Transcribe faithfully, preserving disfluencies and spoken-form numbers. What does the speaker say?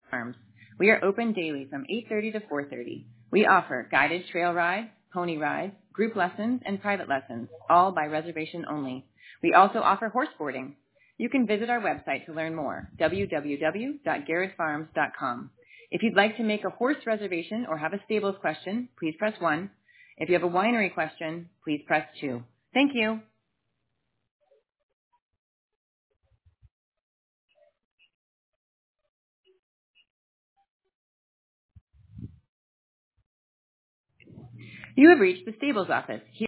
Farms. We are open daily from eight thirty to four thirty. We offer guided trail rides, pony rides, group lessons, and private lessons, all by reservation only. We also offer horse boarding. You can visit our website to learn more, w w w dot garrett farms dot com. If you'd like to make a horse reservation or have a stables question, please press one. If you have a winery question, please press two. Thank you. You have reached the stables office. Here